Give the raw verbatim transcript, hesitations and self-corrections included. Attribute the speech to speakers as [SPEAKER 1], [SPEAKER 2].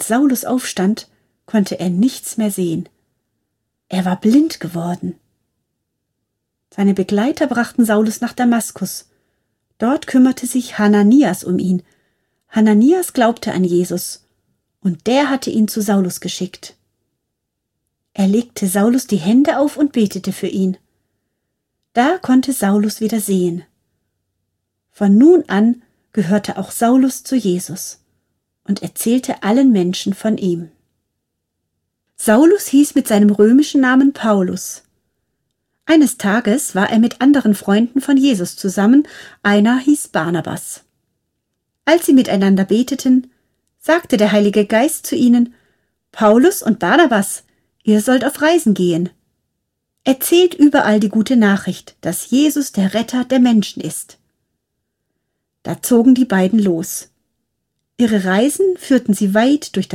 [SPEAKER 1] als Saulus aufstand, konnte er nichts mehr sehen. Er war blind geworden. Seine Begleiter brachten Saulus nach Damaskus. Dort kümmerte sich Hananias um ihn. Hananias glaubte an Jesus, und der hatte ihn zu Saulus geschickt. Er legte Saulus die Hände auf und betete für ihn. Da konnte Saulus wieder sehen. Von nun an gehörte auch Saulus zu Jesus und erzählte allen Menschen von ihm. Saulus hieß mit seinem römischen Namen Paulus. Eines Tages war er mit anderen Freunden von Jesus zusammen, einer hieß Barnabas. Als sie miteinander beteten, sagte der Heilige Geist zu ihnen: Paulus und Barnabas, ihr sollt auf Reisen gehen. Erzählt überall die gute Nachricht, dass Jesus der Retter der Menschen ist. Da zogen die beiden los. Ihre Reisen führten sie weit durch das